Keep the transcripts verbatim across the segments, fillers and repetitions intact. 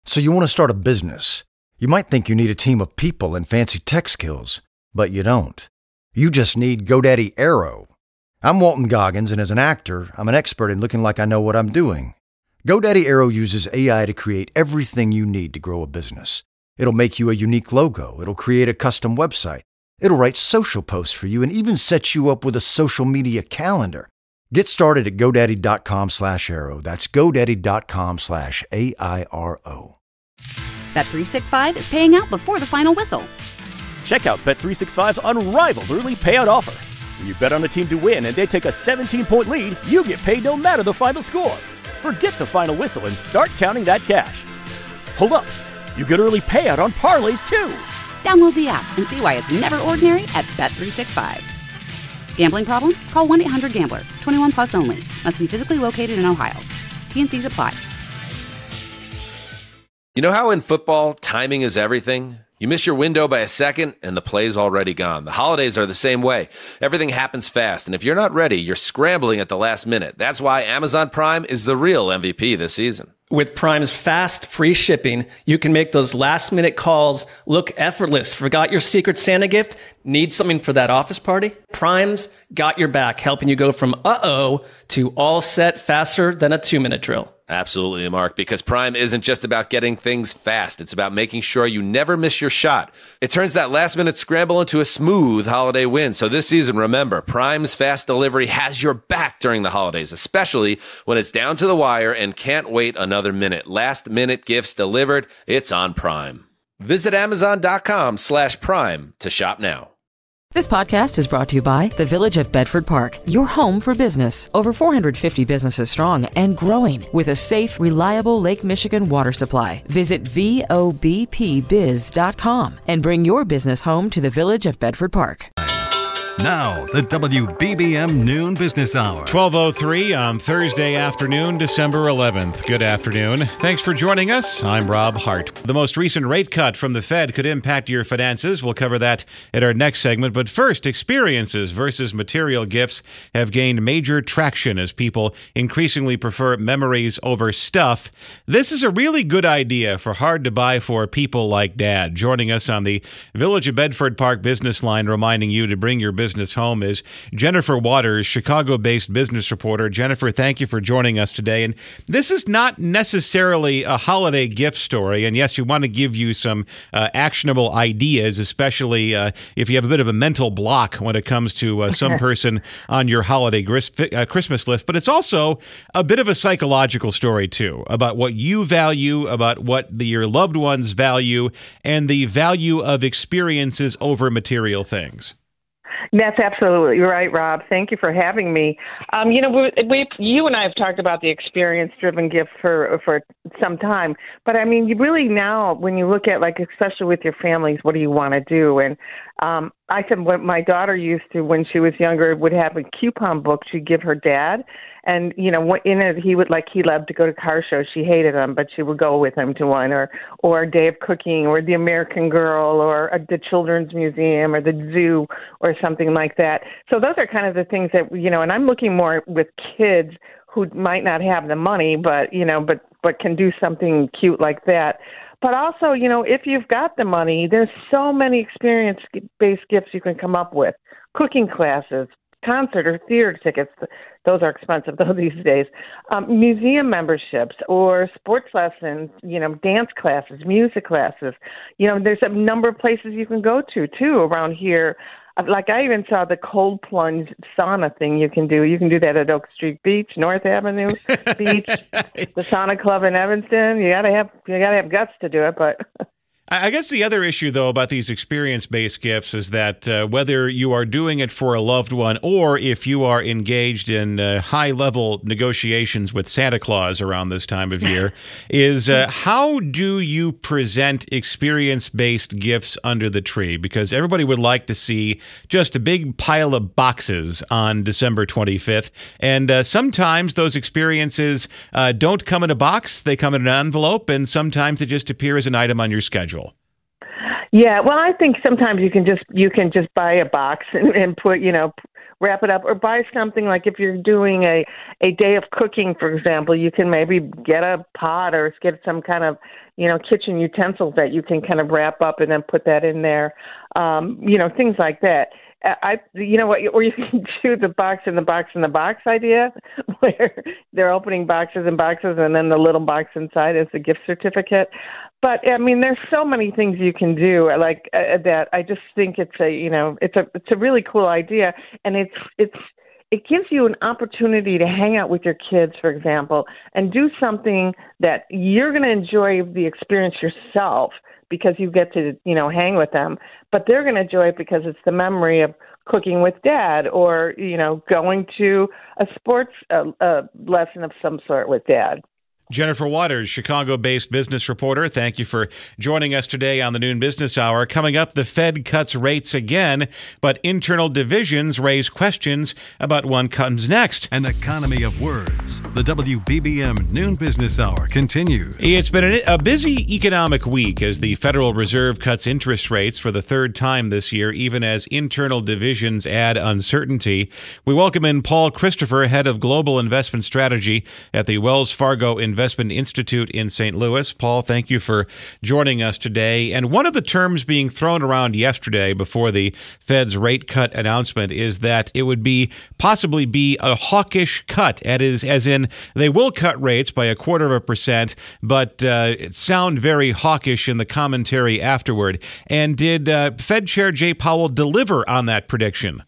So you want to start a business. You might think you need a team of people and fancy tech skills, but you don't. You just need GoDaddy Aero. I'm Walton Goggins, and as an actor, I'm an expert in looking like I know what I'm doing. GoDaddy Aero uses A I to create everything you need to grow a business. It'll make you a unique logo. It'll create a custom website. It'll write social posts for you and even set you up with a social media calendar. Get started at GoDaddy.com slash Aero. That's GoDaddy.com slash A I R O. Bet three sixty-five is paying out before the final whistle. Check out Bet three sixty-five's unrivaled early payout offer. When you bet on a team to win and they take a seventeen-point lead, you get paid no matter the final score. Forget the final whistle and start counting that cash. Hold up. You get early payout on parlays, too. Download the app and see why it's never ordinary at Bet three sixty-five. Gambling problem? Call one eight hundred gambler. twenty-one plus only. Must be physically located in Ohio. T N Cs apply. You know how in football, timing is everything? You miss your window by a second, and the play's already gone. The holidays are the same way. Everything happens fast, and if you're not ready, you're scrambling at the last minute. That's why Amazon Prime is the real M V P this season. With Prime's fast, free shipping, you can make those last-minute calls look effortless. Forgot your Secret Santa gift? Need something for that office party? Prime's got your back, helping you go from uh-oh to all set faster than a two-minute drill. Absolutely, Mark, because Prime isn't just about getting things fast. It's about making sure you never miss your shot. It turns that last-minute scramble into a smooth holiday win. So this season, remember, Prime's fast delivery has your back during the holidays, especially when it's down to the wire and can't wait another minute. Last-minute gifts delivered, it's on Prime. Visit Amazon.com slash Prime to shop now. This podcast is brought to you by the Village of Bedford Park, your home for business. Over four hundred fifty businesses strong and growing with a safe, reliable Lake Michigan water supply. Visit V O B P biz dot com and bring your business home to the Village of Bedford Park. Now, the W B B M Noon Business Hour. twelve oh three on Thursday afternoon, December eleventh. Good afternoon. Thanks for joining us. I'm Rob Hart. The most recent rate cut from the Fed could impact your finances. We'll cover that in our next segment. But first, experiences versus material gifts have gained major traction as people increasingly prefer memories over stuff. This is a really good idea for hard-to-buy for people like Dad. Joining us on the Village of Bedford Park business line, reminding you to bring your business Business home is Jennifer Waters, Chicago-based business reporter. Jennifer, thank you for joining us today. And this is not necessarily a holiday gift story. And yes, we want to give you some uh, actionable ideas, especially uh, if you have a bit of a mental block when it comes to uh, some person on your holiday gris- uh, Christmas list. But it's also a bit of a psychological story, too, about what you value, about what the, your loved ones value, and the value of experiences over material things. That's absolutely right, Rob. Thank you for having me. Um, you know, we, we, you and I have talked about the experience-driven gift for for some time, but I mean, you really now, when you look at, like, especially with your families, what do you want to do? And um, I said what my daughter used to, when she was younger, would have a coupon book she'd give her dad. And, you know, in it, he would like, he loved to go to car shows. She hated them, but she would go with him to one, or, or a day of cooking, or the American Girl, or a, the Children's Museum, or the zoo, or something like that. So those are kind of the things that, you know, and I'm looking more with kids who might not have the money, but, you know, but, but can do something cute like that. But also, you know, if you've got the money, there's so many experience-based gifts you can come up with. Cooking classes, concert or theater tickets. Those are expensive, though, these days. Um, museum memberships or sports lessons, you know, dance classes, music classes. You know, there's a number of places you can go to, too, around here. Like, I even saw the cold plunge sauna thing you can do. You can do that at Oak Street Beach, North Avenue Beach, the sauna club in Evanston. You gotta have you gotta have guts to do it, but. I guess the other issue, though, about these experience-based gifts is that uh, whether you are doing it for a loved one or if you are engaged in uh, high-level negotiations with Santa Claus around this time of year, is uh, how do you present experience-based gifts under the tree? Because everybody would like to see just a big pile of boxes on December twenty-fifth, and uh, sometimes those experiences uh, don't come in a box, they come in an envelope, and sometimes they just appear as an item on your schedule. Yeah, well, I think sometimes you can just you can just buy a box and, and put, you know, wrap it up, or buy something like if you're doing a, a day of cooking, for example, you can maybe get a pot or get some kind of, you know, kitchen utensils that you can kind of wrap up and then put that in there, um, you know, things like that. I, you know what, or you can do the box in the box in the box idea, where they're opening boxes and boxes, and then the little box inside is the gift certificate. But I mean, there's so many things you can do like uh, that. I just think it's a, you know, it's a, it's a really cool idea, and it's, it's, it gives you an opportunity to hang out with your kids, for example, and do something that you're going to enjoy the experience yourself, because you get to, you know, hang with them, but they're going to enjoy it because it's the memory of cooking with dad, or, you know, going to a sports uh, uh, lesson of some sort with dad. Jennifer Waters, Chicago-based business reporter, thank you for joining us today on the Noon Business Hour. Coming up, the Fed cuts rates again, but internal divisions raise questions about what comes next. An economy of words. The W B B M Noon Business Hour continues. It's been a busy economic week as the Federal Reserve cuts interest rates for the third time this year, even as internal divisions add uncertainty. We welcome in Paul Christopher, head of global investment strategy at the Wells Fargo Investment Investment Institute in Saint Louis. Paul, thank you for joining us today. And one of the terms being thrown around yesterday before the Fed's rate cut announcement is that it would be possibly be a hawkish cut, as, as in they will cut rates by a quarter of a percent, but uh, it sound very hawkish in the commentary afterward. And did uh, Fed Chair Jay Powell deliver on that prediction?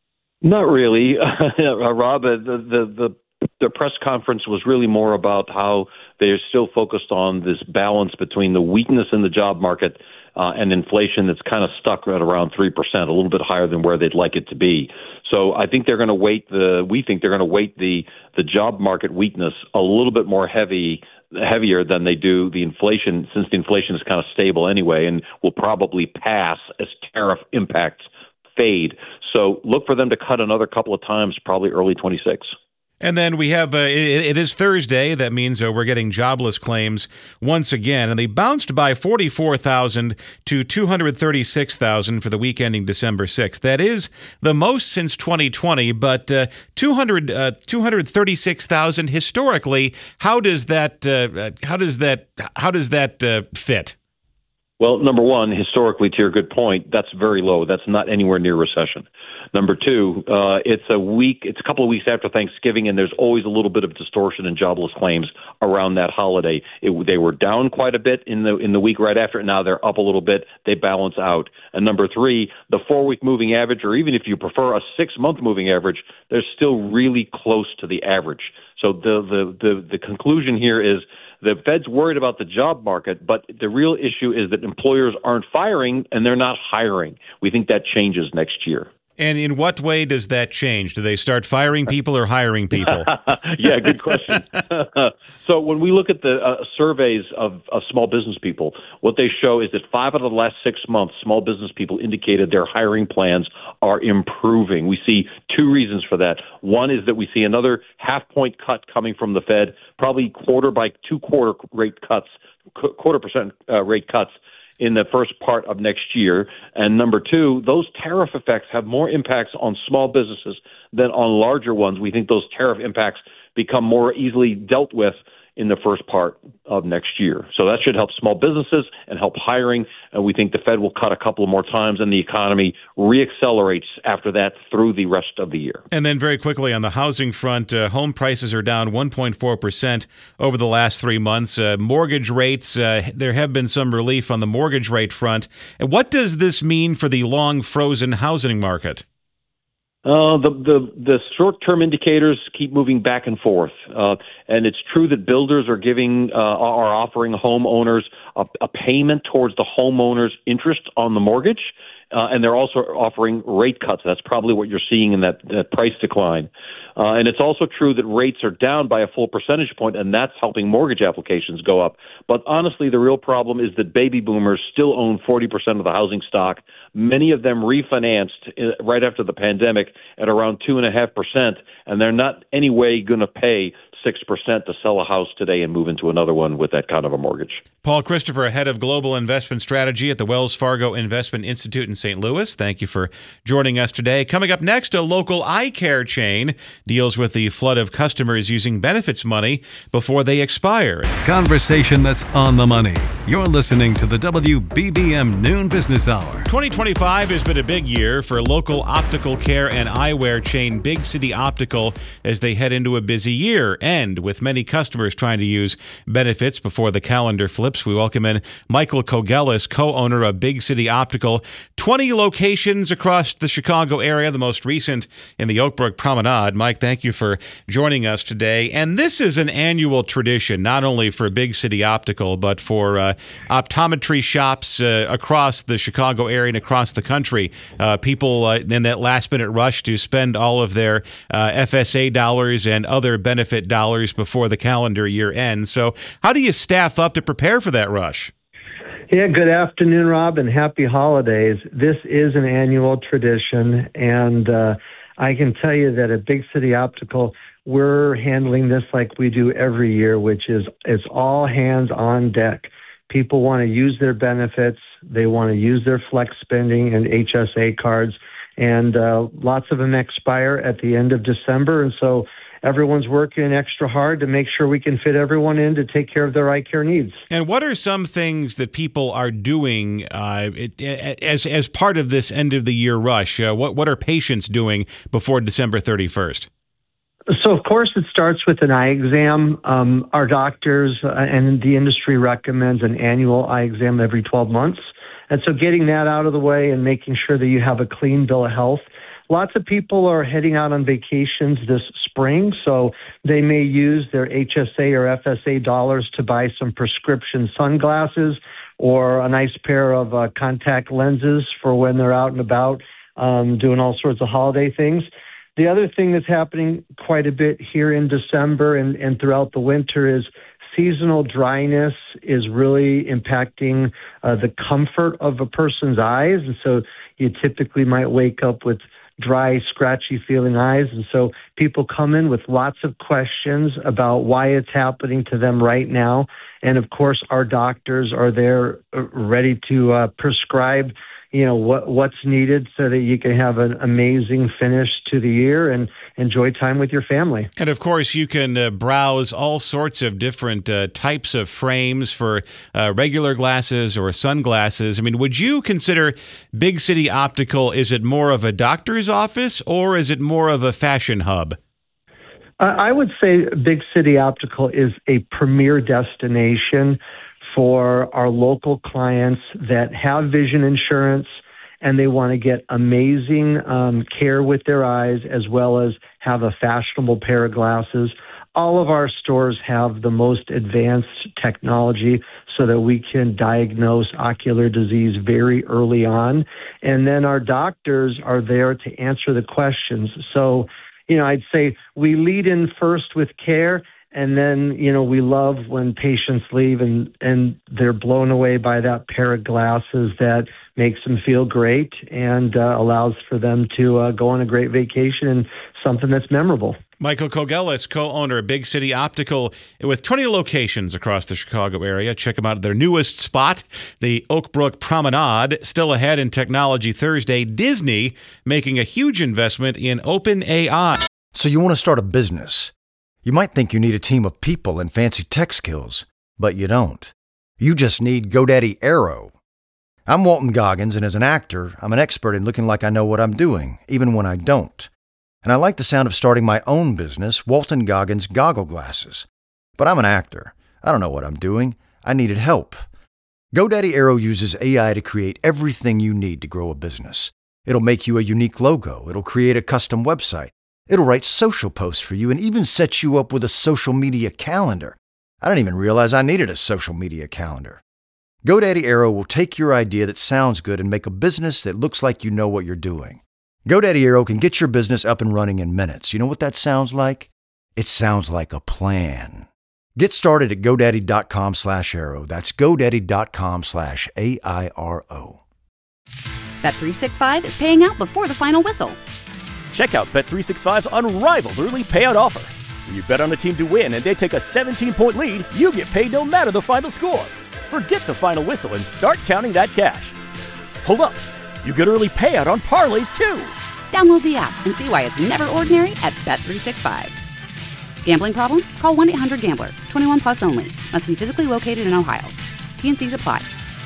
Not really, uh, Rob. The, the, the The press conference was really more about how they're still focused on this balance between the weakness in the job market uh, and inflation that's kind of stuck at around three percent, a little bit higher than where they'd like it to be. So I think they're going to weight the, we think they're going to weight the, the job market weakness a little bit more heavy, heavier than they do the inflation, since the inflation is kind of stable anyway and will probably pass as tariff impacts fade. So look for them to cut another couple of times, probably early twenty-six. And then we have, uh, it, it is Thursday. That means uh, we're getting jobless claims once again. And they bounced by forty-four thousand to two hundred thirty-six thousand for the week ending December sixth. That is the most since twenty twenty, but uh, two hundred, uh, two hundred thirty-six thousand historically. How does that, uh, how does that, how does that uh, fit? Well, number one, historically, to your good point, that's very low. That's not anywhere near recession. Number two, uh, it's a week, it's a couple of weeks after Thanksgiving, and there's always a little bit of distortion in jobless claims around that holiday. It, they were down quite a bit in the in the week right after, and now they're up a little bit. They balance out. And number three, the four-week moving average, or even if you prefer a six-month moving average, they're still really close to the average. So the the the, the conclusion here is the Fed's worried about the job market, but the real issue is that employers aren't firing and they're not hiring. We think that changes next year. And in what way does that change? Do they start firing people or hiring people? Yeah, good question. So when we look at the uh, surveys of, of small business people, what they show is that five out of the last six months, small business people indicated their hiring plans are improving. We see two reasons for that. One is that we see another half point cut coming from the Fed, probably quarter by two quarter rate cuts, qu- quarter percent uh, rate cuts in the first part of next year. And number two, those tariff effects have more impacts on small businesses than on larger ones. We think those tariff impacts become more easily dealt with in the first part of next year. So that should help small businesses and help hiring. And we think the Fed will cut a couple more times and the economy reaccelerates after that through the rest of the year. And then very quickly on the housing front, uh, home prices are down one point four percent over the last three months. Uh, mortgage rates, uh, there have been some relief on the mortgage rate front. And what does this mean for the long frozen housing market? Uh, the, the, the short-term indicators keep moving back and forth. Uh, and it's true that builders are giving, uh, are offering homeowners a, a payment towards the homeowner's interest on the mortgage. Uh, and they're also offering rate cuts. That's probably what you're seeing in that, that price decline. Uh, and it's also true that rates are down by a full percentage point, and that's helping mortgage applications go up. But honestly, the real problem is that baby boomers still own forty percent of the housing stock. Many of them refinanced right after the pandemic at around two point five percent, and they're not anyway going to pay six percent to sell a house today and move into another one with that kind of a mortgage. Paul Christopher, head of global investment strategy at the Wells Fargo Investment Institute in Saint Louis. Thank you for joining us today. Coming up next, a local eye care chain deals with the flood of customers using benefits money before they expire. Conversation that's on the money. You're listening to the W B B M Noon Business Hour. twenty twenty-five has been a big year for local optical care and eyewear chain Big City Optical as they head into a busy year end with many customers trying to use benefits before the calendar flips. We welcome in Michael Kogelis, co-owner of Big City Optical. twenty locations across the Chicago area, the most recent in the Oak Brook Promenade. Mike, thank you for joining us today. And this is an annual tradition, not only for Big City Optical, but for uh, optometry shops uh, across the Chicago area and across the country. Uh, people uh, in that last-minute rush to spend all of their uh, F S A dollars and other benefit dollars before the calendar year ends. So how do you staff up to prepare for that rush? Yeah, good afternoon, Rob, and happy holidays. This is an annual tradition, and uh, I can tell you that at Big City Optical, we're handling this like we do every year, which is it's all hands on deck. People want to use their benefits. They want to use their flex spending and H S A cards, and uh, lots of them expire at the end of December, and so everyone's working extra hard to make sure we can fit everyone in to take care of their eye care needs. And what are some things that people are doing uh, it, it, as as part of this end of the year rush? Uh, what what are patients doing before December thirty-first? So, of course, it starts with an eye exam. Um, our doctors uh, and the industry recommends an annual eye exam every twelve months. And so getting that out of the way and making sure that you have a clean bill of health. Lots of people are heading out on vacations this spring, so they may use their H S A or F S A dollars to buy some prescription sunglasses or a nice pair of uh, contact lenses for when they're out and about um, doing all sorts of holiday things. The other thing that's happening quite a bit here in December and, and throughout the winter is seasonal dryness is really impacting uh, the comfort of a person's eyes. And so you typically might wake up with dry, scratchy feeling eyes. And so people come in with lots of questions about why it's happening to them right now. And of course, our doctors are there ready to uh, prescribe you know, what what's needed so that you can have an amazing finish to the year and enjoy time with your family. And of course, you can uh, browse all sorts of different uh, types of frames for uh, regular glasses or sunglasses. I mean, would you consider Big City Optical, is it more of a doctor's office or is it more of a fashion hub? I would say Big City Optical is a premier destination for our local clients that have vision insurance and they want to get amazing um, care with their eyes as well as have a fashionable pair of glasses. All of our stores have the most advanced technology so that we can diagnose ocular disease very early on. And then our doctors are there to answer the questions. So, you know, I'd say we lead in first with care. And then, you know, we love when patients leave and, and they're blown away by that pair of glasses that makes them feel great and uh, allows for them to uh, go on a great vacation and something that's memorable. Michael Kogelis, co-owner of Big City Optical, with twenty locations across the Chicago area. Check them out at their newest spot, the Oak Brook Promenade. Still ahead in Technology Thursday, Disney making a huge investment in OpenAI. So you want to start a business. You might think you need a team of people and fancy tech skills, but you don't. You just need GoDaddy Aero. I'm Walton Goggins, and as an actor, I'm an expert in looking like I know what I'm doing, even when I don't. And I like the sound of starting my own business, Walton Goggins Goggle Glasses. But I'm an actor. I don't know what I'm doing. I needed help. GoDaddy Aero uses A I to create everything you need to grow a business. It'll make you a unique logo. It'll create a custom website. It'll write social posts for you and even set you up with a social media calendar. I didn't even realize I needed a social media calendar. GoDaddy Aero will take your idea that sounds good and make a business that looks like you know what you're doing. GoDaddy Aero can get your business up and running in minutes. You know what that sounds like? It sounds like a plan. Get started at GoDaddy.com slash Aero. That's GoDaddy.com slash A I R O. Bet three sixty-five is paying out before the final whistle. Check out Bet three sixty-five's unrivaled early payout offer. When you bet on a team to win and they take a seventeen-point lead, you get paid no matter the final score. Forget the final whistle and start counting that cash. Hold up. You get early payout on parlays, too. Download the app and see why it's never ordinary at Bet three sixty-five. Gambling problem? Call one eight hundred gambler. twenty-one plus only. Must be physically located in Ohio. T N Cs apply.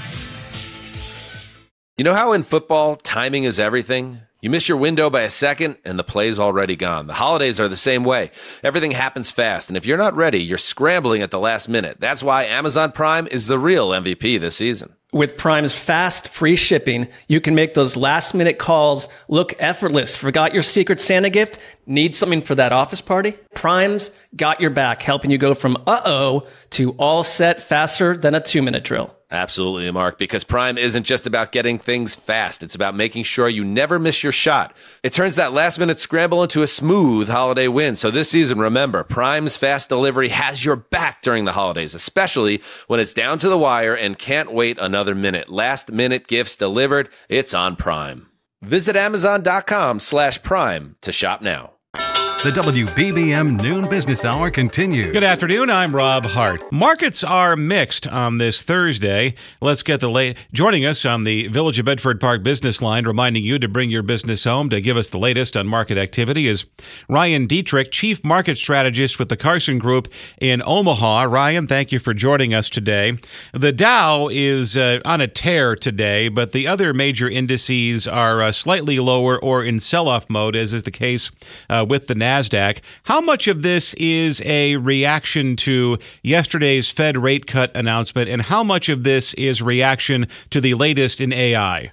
You know how in football, timing is everything? You miss your window by a second, and the play's already gone. The holidays are the same way. Everything happens fast, and if you're not ready, you're scrambling at the last minute. That's why Amazon Prime is the real M V P this season. With Prime's fast, free shipping, you can make those last-minute calls look effortless. Forgot your Secret Santa gift? Need something for that office party? Prime's got your back, helping you go from uh-oh to all set faster than a two-minute drill. Absolutely, Mark, because Prime isn't just about getting things fast. It's about making sure you never miss your shot. It turns that last-minute scramble into a smooth holiday win. So this season, remember, Prime's fast delivery has your back during the holidays, especially when it's down to the wire and can't wait another minute. Last-minute gifts delivered, it's on Prime. Visit Amazon.com slash Prime to shop now. The W B B M Noon Business Hour continues. Good afternoon. I'm Rob Hart. Markets are mixed on this Thursday. Let's get the late. Joining us on the Village of Bedford Park business line, reminding you to bring your business home to give us the latest on market activity, is Ryan Dietrich, Chief Market Strategist with the Carson Group in Omaha. Ryan, thank you for joining us today. The Dow is uh, on a tear today, but the other major indices are uh, slightly lower or in sell-off mode, as is the case uh, with the Nasdaq. NASDAQ. How much of this is a reaction to yesterday's Fed rate cut announcement, and how much of this is reaction to the latest in A I?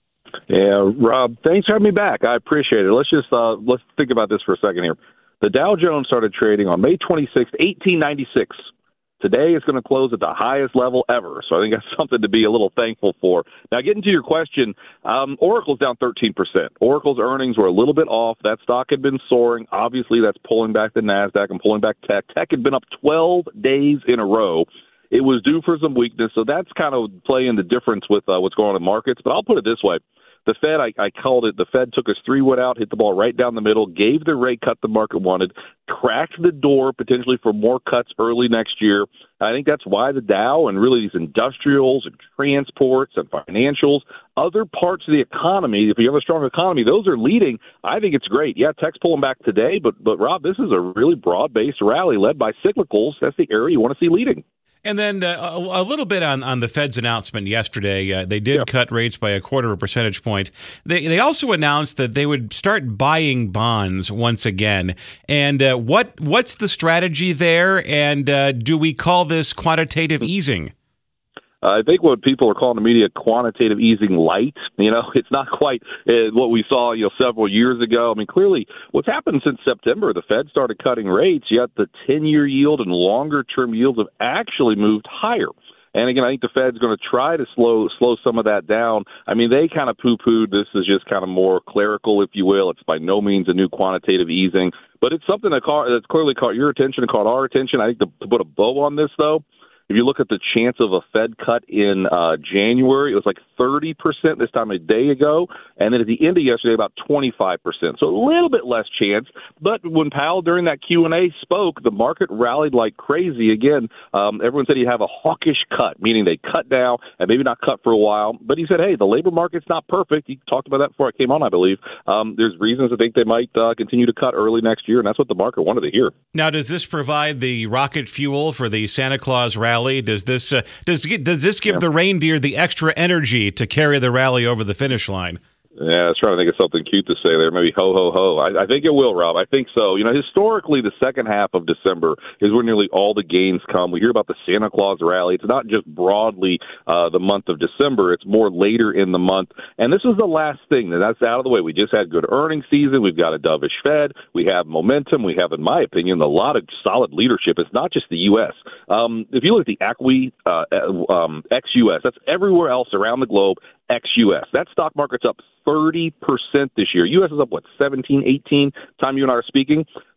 Yeah, Rob, thanks for having me back. I appreciate it. Let's just uh, let's think about this for a second here. The Dow Jones started trading on May twenty-sixth, eighteen ninety-six. Today it's going to close at the highest level ever, so I think that's something to be a little thankful for. Now, getting to your question, um, Oracle's down thirteen percent. Oracle's earnings were a little bit off. That stock had been soaring. Obviously, that's pulling back the NASDAQ and pulling back tech. Tech had been up twelve days in a row. It was due for some weakness, so that's kind of playing the difference with uh, what's going on in markets. But I'll put it this way. The Fed, I, I called it, the Fed took us three wood out, hit the ball right down the middle, gave the rate cut the market wanted, cracked the door potentially for more cuts early next year. I think that's why the Dow and really these industrials and transports and financials, other parts of the economy, if you have a strong economy, those are leading. I think it's great. Yeah, tech's pulling back today, but, but Rob, this is a really broad-based rally led by cyclicals. That's the area you want to see leading. And then uh, a, a little bit on, on the Fed's announcement yesterday. Uh, they did yeah. cut rates by a quarter of a percentage point. They they also announced that they would start buying bonds once again. And uh, what what's the strategy there? And uh, do we call this quantitative easing? Uh, I think what people are calling the media quantitative easing light. You know, it's not quite uh, what we saw, you know, several years ago. I mean, clearly what's happened since September, the Fed started cutting rates, yet the ten-year yield and longer-term yields have actually moved higher. And again, I think the Fed's going to try to slow slow some of that down. I mean, they kind of poo-pooed this is just kind of more clerical, if you will. It's by no means a new quantitative easing, but it's something that caught, that's clearly caught your attention and caught our attention. I think to, to put a bow on this, though, if you look at the chance of a Fed cut in uh, January, it was like thirty percent this time a day ago. And then at the end of yesterday, about twenty-five percent. So a little bit less chance. But when Powell during that Q and A spoke, the market rallied like crazy. Again, um, everyone said he'd have a hawkish cut, meaning they cut now and maybe not cut for a while. But he said, hey, the labor market's not perfect. He talked about that before I came on, I believe. Um, there's reasons to think they might uh, continue to cut early next year, and that's what the market wanted to hear. Now, does this provide the rocket fuel for the Santa Claus rally? Does this uh, does does this give yeah. the reindeer the extra energy to carry the rally over the finish line? Yeah, I was trying to think of something cute to say there. Maybe ho, ho, ho. I, I think it will, Rob. I think so. You know, historically, the second half of December is where nearly all the gains come. We hear about the Santa Claus rally. It's not just broadly uh, the month of December. It's more later in the month. And this is the last thing. That's out of the way. We just had good earnings season. We've got a dovish Fed. We have momentum. We have, in my opinion, a lot of solid leadership. It's not just the U S. Um, if you look at the A C W I uh, um, ex-U S, that's everywhere else around the globe, ex-U S. That stock market's up thirty percent this year. U S is up, what, seventeen, eighteen, time you and I are speaking.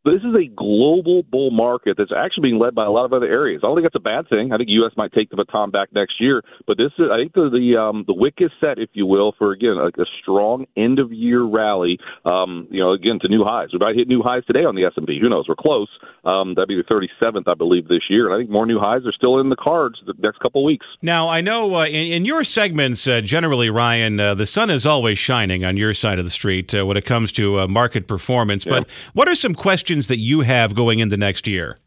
But this is a global bull market that's actually being led by a lot of other areas. I don't think that's a bad thing. I think U S might take the baton back next year. But this is, I think the the, um, the wick is set, if you will, for, again, like a strong end-of-year rally, um, you know, again, to new highs. We might hit new highs today on the S and P. Who knows? We're close. Um, that'd be the thirty-seventh, I believe, this year. And I think more new highs are still in the cards the next couple of weeks. Now, I know uh, in, in your segments, uh, generally, Ryan, uh, the sun is always shining on your side of the street uh, when it comes to uh, market performance. Yeah. But what are some questions that you have going into next year?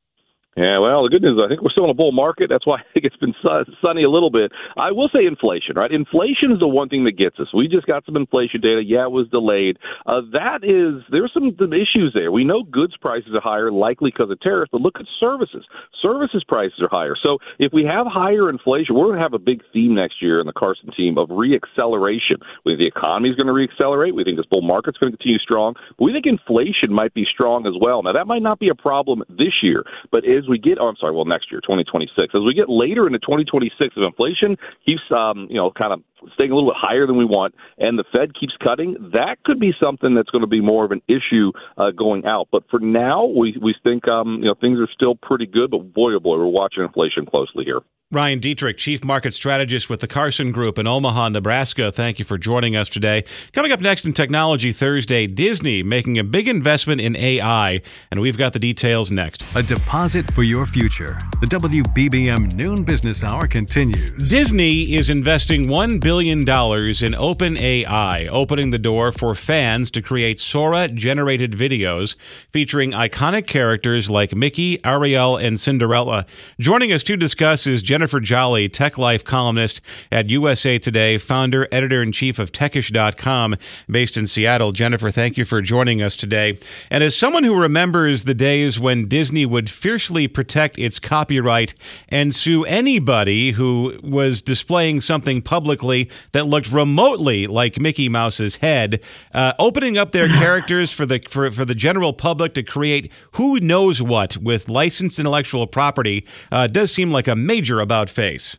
Yeah, well, the good news is I think we're still in a bull market. That's why I think it's been su- sunny a little bit. I will say inflation, right? Inflation is the one thing that gets us. We just got some inflation data. Yeah, it was delayed. Uh, that is, there's some issues there. We know goods prices are higher, likely because of tariffs, but look at services. Services prices are higher. So if we have higher inflation, we're going to have a big theme next year in the Carson team of reacceleration. We think the economy is going to reaccelerate. We think this bull market's going to continue strong. But we think inflation might be strong as well. Now, that might not be a problem this year, but as we get, oh, I'm sorry, well, next year, twenty twenty-six, as we get later into twenty twenty-six, if inflation keeps, um, you know, kind of staying a little bit higher than we want, and the Fed keeps cutting, that could be something that's going to be more of an issue uh, going out. But for now, we we think, um, you know, things are still pretty good. But boy, oh boy, we're watching inflation closely here. Ryan Dietrich, Chief Market Strategist with the Carson Group in Omaha, Nebraska. Thank you for joining us today. Coming up next in Technology Thursday, Disney making a big investment in A I, and we've got the details next. A deposit for your future. The W B B M Noon Business Hour continues. Disney is investing one billion dollars in OpenAI, opening the door for fans to create Sora-generated videos featuring iconic characters like Mickey, Ariel, and Cinderella. Joining us to discuss is Jennifer Jennifer Jolly, Tech Life columnist at U S A Today, founder, editor-in-chief of techish dot com, based in Seattle. Jennifer, thank you for joining us today. And as someone who remembers the days when Disney would fiercely protect its copyright and sue anybody who was displaying something publicly that looked remotely like Mickey Mouse's head, uh, opening up their characters for the for, for the general public to create who knows what with licensed intellectual property uh, does seem like a major about face.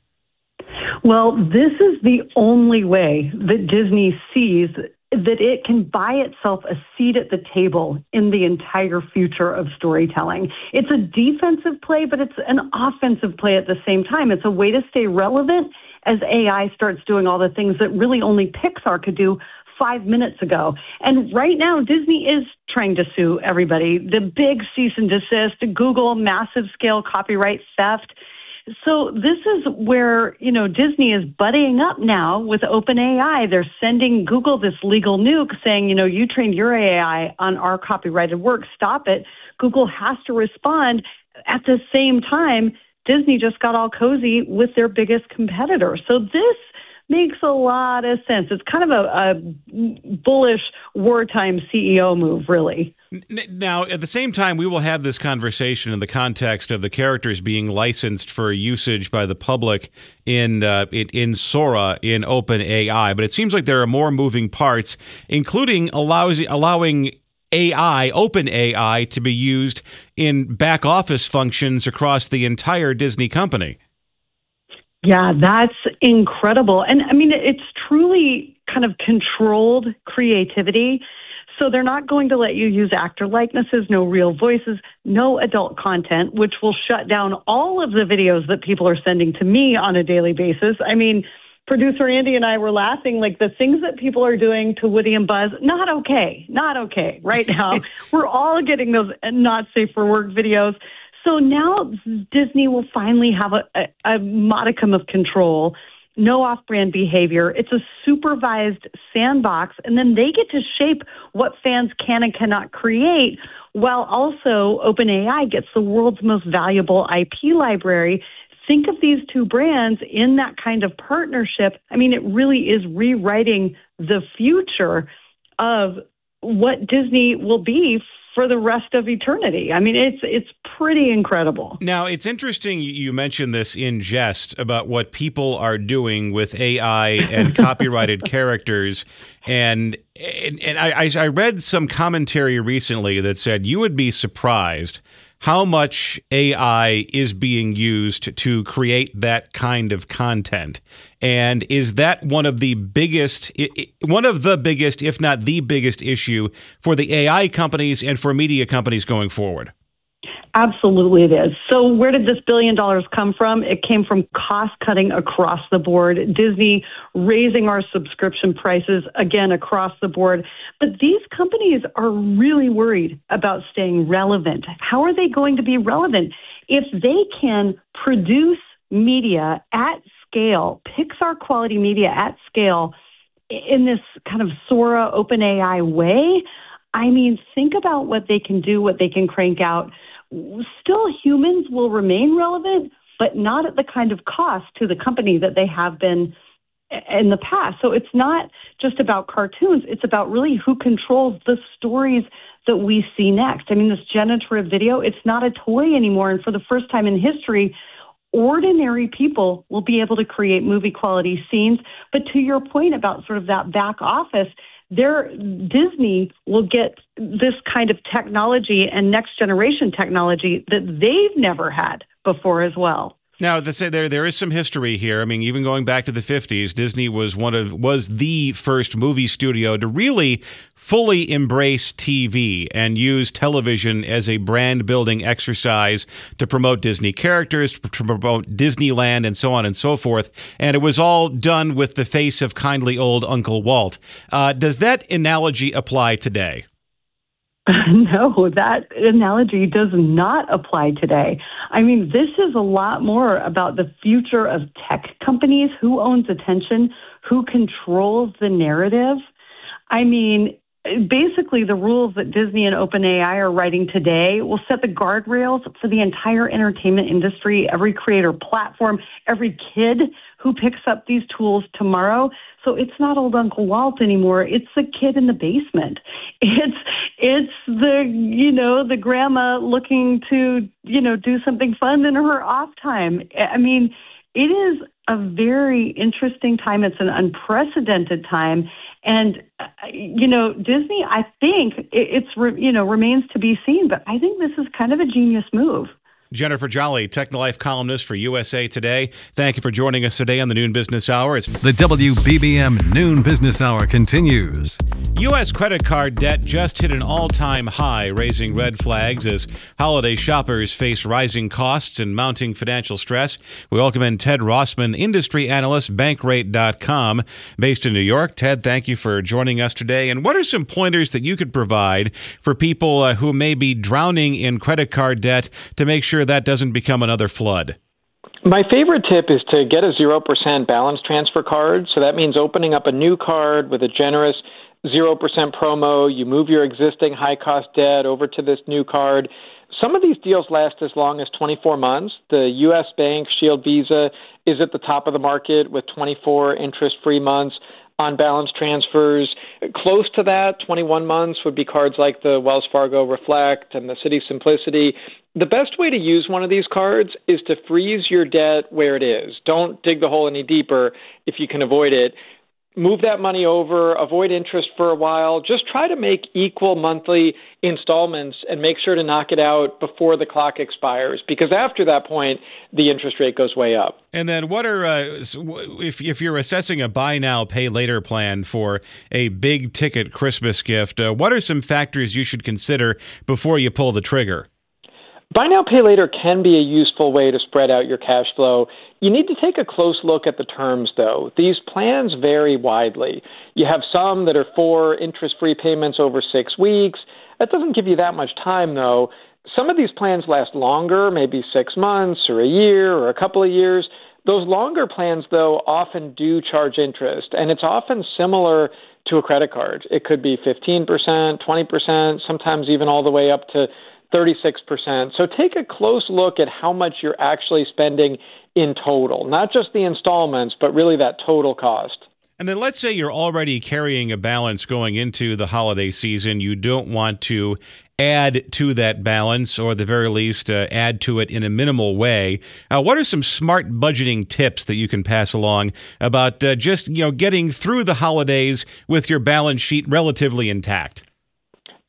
Well, this is the only way that Disney sees that it can buy itself a seat at the table in the entire future of storytelling. It's a defensive play, but it's an offensive play at the same time. It's a way to stay relevant as A I starts doing all the things that really only Pixar could do five minutes ago. And right now, Disney is trying to sue everybody. The big cease and desist, Google, massive scale copyright theft. So this is where, you know, Disney is buddying up now with OpenAI. They're sending Google this legal nuke saying, you know, you trained your A I on our copyrighted work. Stop it. Google has to respond. At the same time, Disney just got all cozy with their biggest competitor. So this makes a lot of sense. It's kind of a, a bullish wartime C E O move, really. Now, at the same time, we will have this conversation in the context of the characters being licensed for usage by the public in uh, in, in Sora in OpenAI. But it seems like there are more moving parts, including allows, allowing A I, OpenAI, to be used in back office functions across the entire Disney company. Yeah, that's incredible. And I mean, it's truly kind of controlled creativity. So they're not going to let you use actor likenesses, no real voices, no adult content, which will shut down all of the videos that people are sending to me on a daily basis. I mean, producer Andy and I were laughing, like the things that people are doing to Woody and Buzz, not okay, not okay right now. We're all getting those not safe for work videos. So now Disney will finally have a, a, a modicum of control, no off-brand behavior. It's a supervised sandbox, and then they get to shape what fans can and cannot create, while also OpenAI gets the world's most valuable I P library. Think of these two brands in that kind of partnership. I mean, it really is rewriting the future of what Disney will be for the rest of eternity. I mean, it's it's pretty incredible. Now, it's interesting you mentioned this in jest about what people are doing with A I and copyrighted characters. And and, and I, I read some commentary recently that said you would be surprised how much A I is being used to create that kind of content? And is that one of the biggest, one of the biggest, if not the biggest issue for the A I companies and for media companies going forward? Absolutely it is. So where did this billion dollars come from? It came from cost cutting across the board. Disney raising our subscription prices again across the board. But these companies are really worried about staying relevant. How are they going to be relevant? If they can produce media at scale, Pixar quality media at scale in this kind of Sora OpenAI way, I mean, think about what they can do, what they can crank out. Still, humans will remain relevant, but not at the kind of cost to the company that they have been in the past. So it's not just about cartoons. It's about really who controls the stories that we see next. I mean, this generative video, it's not a toy anymore. And for the first time in history, ordinary people will be able to create movie quality scenes. But to your point about sort of that back office, There, Disney will get this kind of technology and next generation technology that they've never had before as well. Now, to say there there is some history here. I mean, even going back to the fifties, Disney was one of was the first movie studio to really fully embrace T V and use television as a brand building exercise to promote Disney characters, to promote Disneyland, and so on and so forth. And it was all done with the face of kindly old Uncle Walt. Uh, does that analogy apply today? No, that analogy does not apply today. I mean, this is a lot more about the future of tech companies, who owns attention, who controls the narrative. I mean, basically the rules that Disney and OpenAI are writing today will set the guardrails for the entire entertainment industry, every creator platform, every kid who picks up these tools tomorrow. So it's not old Uncle Walt anymore. It's the kid in the basement. It's it's the, you know, the grandma looking to, you know, do something fun in her off time. I mean, it is a very interesting time. It's an unprecedented time. And, uh, you know, Disney, I think it, it's, re, you know, remains to be seen, but I think this is kind of a genius move. Jennifer Jolly, TechnoLife columnist for U S A Today. Thank you for joining us today on the Noon Business Hour. It's the W B B M Noon Business Hour continues. U S credit card debt just hit an all-time high, raising red flags as holiday shoppers face rising costs and mounting financial stress. We welcome in Ted Rossman, industry analyst, Bankrate dot com, based in New York. Ted, thank you for joining us today. And what are some pointers that you could provide for people uh, who may be drowning in credit card debt to make sure that doesn't become another flood? My favorite tip is to get a zero percent balance transfer card. So that means opening up a new card with a generous zero percent promo. You move your existing high-cost debt over to this new card. Some of these deals last as long as twenty-four months. The U S Bank Shield Visa is at the top of the market with twenty-four interest-free months on balance transfers. Close to that, twenty-one months, would be cards like the Wells Fargo Reflect and the Citi Simplicity. The best way to use one of these cards is to freeze your debt where it is. Don't dig the hole any deeper if you can avoid it. Move that money over, avoid interest for a while. Just try to make equal monthly installments and make sure to knock it out before the clock expires, because after that point, the interest rate goes way up. And then what are, uh, if, if you're assessing a buy now, pay later plan for a big ticket Christmas gift, uh, what are some factors you should consider before you pull the trigger? Buy now, pay later can be a useful way to spread out your cash flow. You need to take a close look at the terms, though. These plans vary widely. You have some that are for interest-free payments over six weeks. That doesn't give you that much time, though. Some of these plans last longer, maybe six months or a year or a couple of years. Those longer plans, though, often do charge interest, and it's often similar to a credit card. It could be fifteen percent, twenty percent, sometimes even all the way up to thirty-six percent. So take a close look at how much you're actually spending in total, not just the installments, but really that total cost. And then let's say you're already carrying a balance going into the holiday season. You don't want to add to that balance, or at the very least, uh, add to it in a minimal way. Uh, what are some smart budgeting tips that you can pass along about uh, just, you know, getting through the holidays with your balance sheet relatively intact?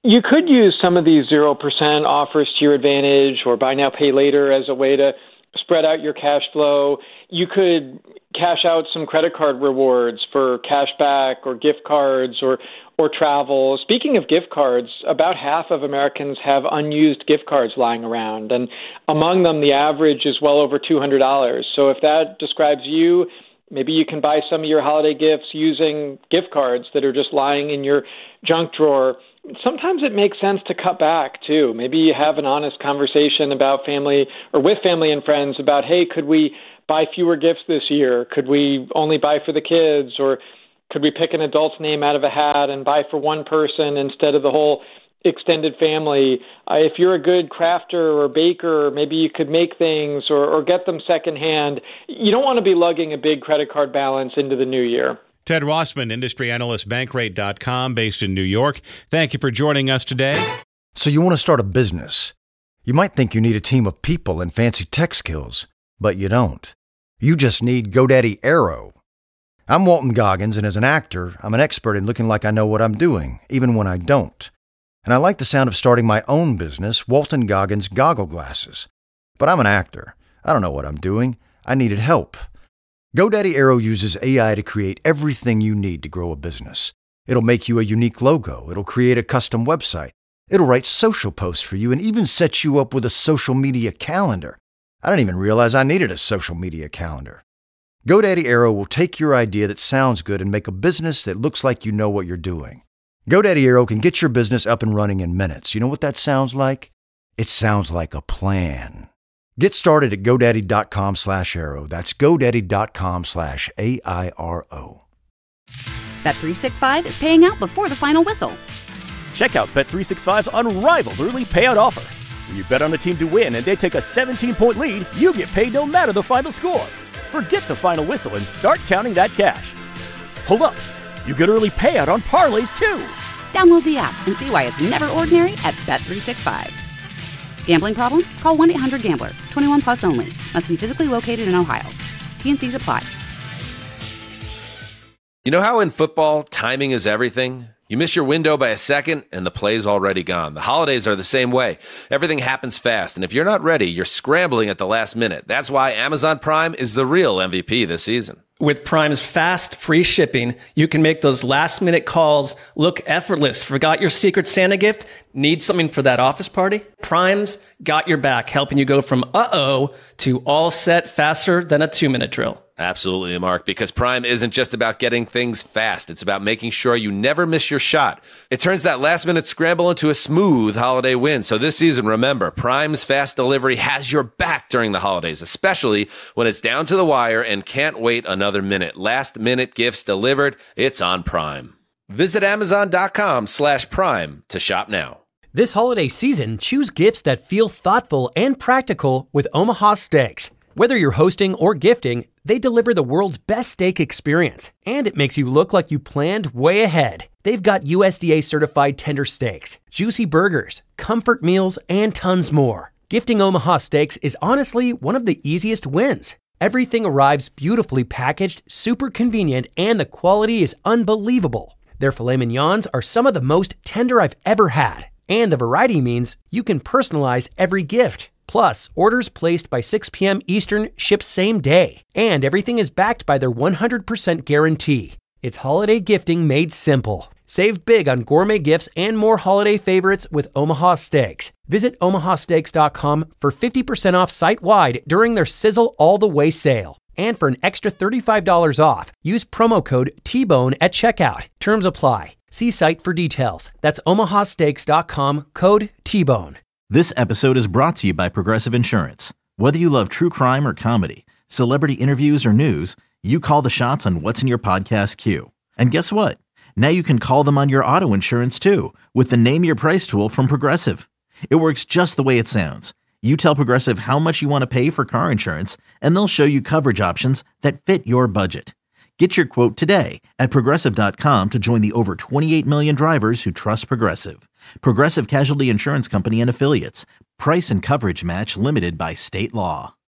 You could use some of these zero percent offers to your advantage, or buy now, pay later as a way to spread out your cash flow. You could cash out some credit card rewards for cash back or gift cards or or travel. Speaking of gift cards, about half of Americans have unused gift cards lying around, and among them, the average is well over two hundred dollars. So if that describes you, maybe you can buy some of your holiday gifts using gift cards that are just lying in your junk drawer. Sometimes it makes sense to cut back, too. Maybe you have an honest conversation about family or with family and friends about, hey, could we buy fewer gifts this year? Could we only buy for the kids? Or could we pick an adult's name out of a hat and buy for one person instead of the whole extended family? Uh, if you're a good crafter or baker, maybe you could make things or, or get them secondhand. You don't want to be lugging a big credit card balance into the new year. Ted Rossman, industry analyst, Bankrate dot com, based in New York. Thank you for joining us today. So you want to start a business. You might think you need a team of people and fancy tech skills, but you don't. You just need GoDaddy Aero. I'm Walton Goggins, and as an actor, I'm an expert in looking like I know what I'm doing, even when I don't. And I like the sound of starting my own business, Walton Goggins Goggle Glasses. But I'm an actor. I don't know what I'm doing. I needed help. GoDaddy Aero uses A I to create everything you need to grow a business. It'll make you a unique logo. It'll create a custom website. It'll write social posts for you and even set you up with a social media calendar. I didn't even realize I needed a social media calendar. GoDaddy Aero will take your idea that sounds good and make a business that looks like you know what you're doing. GoDaddy Aero can get your business up and running in minutes. You know what that sounds like? It sounds like a plan. Get started at GoDaddy.com slash Aero. That's GoDaddy.com slash A I R O. Bet three sixty-five is paying out before the final whistle. Check out Bet three sixty-five's unrivaled early payout offer. When you bet on a team to win and they take a seventeen-point lead, you get paid no matter the final score. Forget the final whistle and start counting that cash. Hold up. You get early payout on parlays, too. Download the app and see why it's never ordinary at Bet three sixty-five. Gambling problem? Call one eight hundred gambler. twenty-one plus only. Must be physically located in Ohio. T N Cs apply. You know how in football, timing is everything? You miss your window by a second, and the play's already gone. The holidays are the same way. Everything happens fast, and if you're not ready, you're scrambling at the last minute. That's why Amazon Prime is the real M V P this season. With Prime's fast, free shipping, you can make those last-minute calls look effortless. Forgot your Secret Santa gift? Need something for that office party? Prime's got your back, helping you go from uh-oh to all set faster than a two-minute drill. Absolutely, Mark, because Prime isn't just about getting things fast. It's about making sure you never miss your shot. It turns that last-minute scramble into a smooth holiday win. So this season, remember, Prime's fast delivery has your back during the holidays, especially when it's down to the wire and can't wait another minute. Last-minute gifts delivered, it's on Prime. Visit Amazon.com slash Prime to shop now. This holiday season, choose gifts that feel thoughtful and practical with Omaha Steaks. Whether you're hosting or gifting, they deliver the world's best steak experience, and it makes you look like you planned way ahead. They've got U S D A-certified tender steaks, juicy burgers, comfort meals, and tons more. Gifting Omaha Steaks is honestly one of the easiest wins. Everything arrives beautifully packaged, super convenient, and the quality is unbelievable. Their filet mignons are some of the most tender I've ever had, and the variety means you can personalize every gift. Plus, orders placed by six p.m. Eastern ship same day, and everything is backed by their one hundred percent guarantee. It's holiday gifting made simple. Save big on gourmet gifts and more holiday favorites with Omaha Steaks. Visit omaha steaks dot com for fifty percent off site-wide during their Sizzle All the Way sale. And for an extra thirty-five dollars off, use promo code T Bone at checkout. Terms apply. See site for details. That's omaha steaks dot com, code T Bone. This episode is brought to you by Progressive Insurance. Whether you love true crime or comedy, celebrity interviews or news, you call the shots on what's in your podcast queue. And guess what? Now you can call them on your auto insurance too with the Name Your Price tool from Progressive. It works just the way it sounds. You tell Progressive how much you want to pay for car insurance, and they'll show you coverage options that fit your budget. Get your quote today at Progressive dot com to join the over twenty-eight million drivers who trust Progressive. Progressive Casualty Insurance Company and Affiliates. Price and coverage match limited by state law.